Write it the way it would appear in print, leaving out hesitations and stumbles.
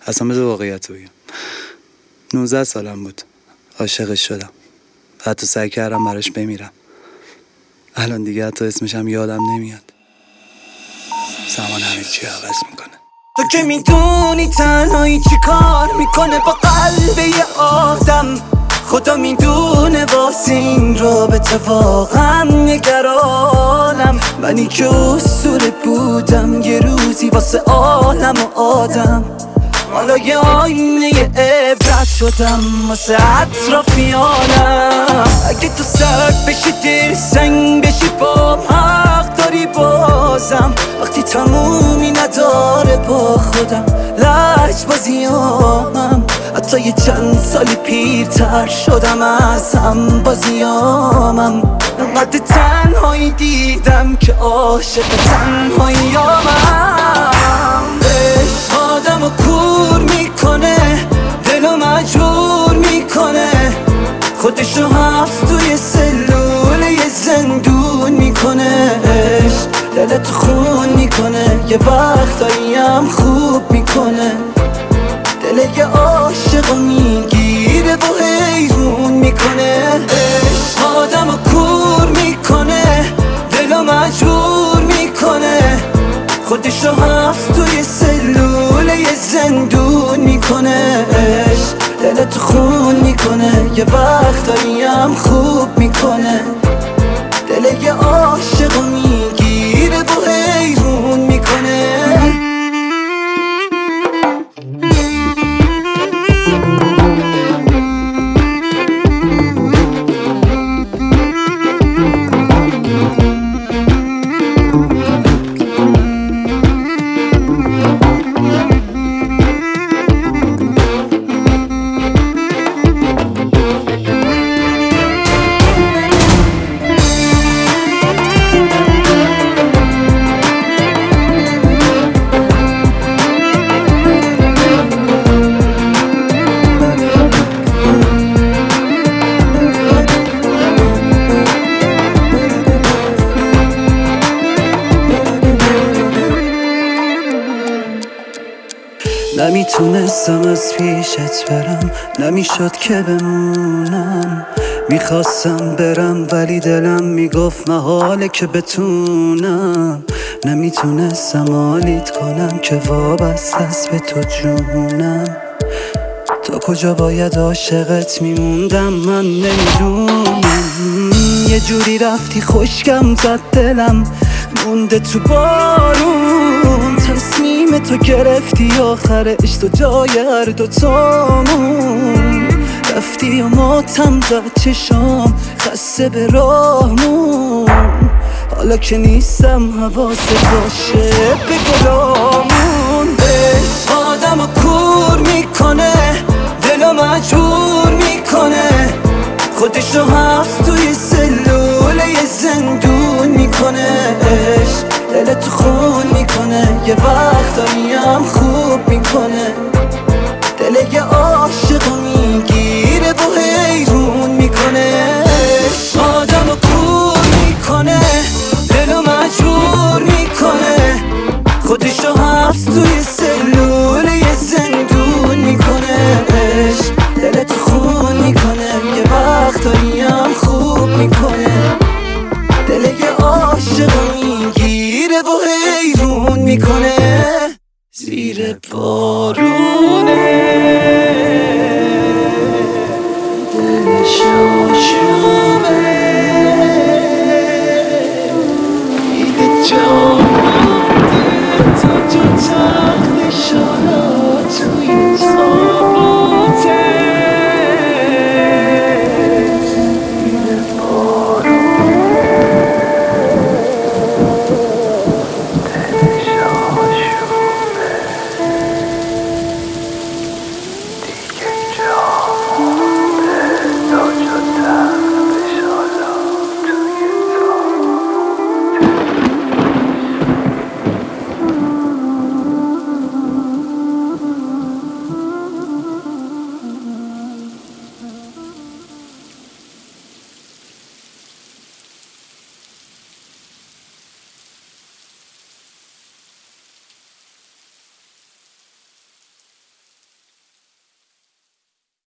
اصلا بذار واقعیت رو بگم. 19 سالم بود عاشقش شدم، حتی سعی کردم براش بمیرم. الان دیگه حتی اسمشم یادم نمیاد. زمان همه چی عوض میکنه. تو که میدونی تنهایی چی کار میکنه با قلب یه آدم. خدا میدونه واسه این رابطه واقعا نگرانم. منی که اسطوره بودم یه روزی واسه عالم و آدم. حالا یه آینه عبرت شدم واسه اطرافیانم. اگه تو سرد بشی دل سنگ بشی با حق داری بازم. وقتی تمومی نداره با خودم لج بازیامم. حتی یه چند سالی پیرتر شدم از هم بازیامم. انقدر تنهایی دیدم که عاشق تنهاییامم. عشق آدمو کور میکنه، دلو مجبور میکنه، خودشو حبس توی سلول یه زندون میکنه. عشق دلتو خون میکنه، یه وقتایی هم خوب میکنه. دل یه عاشقو میگیره و حیرون میکنه. عشق آدمو کور میکنه، دلو مجبور میکنه، خودشو حبس توی سلول یه زندون میکنه. عشق دلتو خون میکنه، یه وقتایی هم خوب میکنه. دل یه عاشقو میگیره و حیرون میکنه. نمیتونستم از پیشت برم، نمیشد که بمونم. میخواستم برم ولی دلم میگفت محاله که بتونم. نمیتونستم حالیت کنم که وابسته است به تو جونم. تا کجا باید عاشقت میموندم من نمیدونم. یه جوری رفتی خشکم زد دلم مونده تو بارون. تصمیم تو گرفتی آخرش تو جای هر دوتامون. رفتی و ماتم زد چشام خسته به راهمون. حالا که نیستم حواست باشه به گلامون. عشق آدمو کور میکنه، دلو مجبور میکنه، خودشو حبس توی سلول یه زندون میکنه. عشق دلتو خون میکنه، یه وقتایی هم خوب میکنه. دل یه عاشقو میگیره و حیرون میکنه. عشق آدمو کور میکنه، دلو مجبور میکنه، خودشو حبس توی سلول یه زندون میکنه. عشق دلتو خون میکنه، یه وقتایی هم خوب میکنه. دل یه عاشقو میگیره و حیرون میکنه. زیر بارونه دلش آشوبه، دیده جا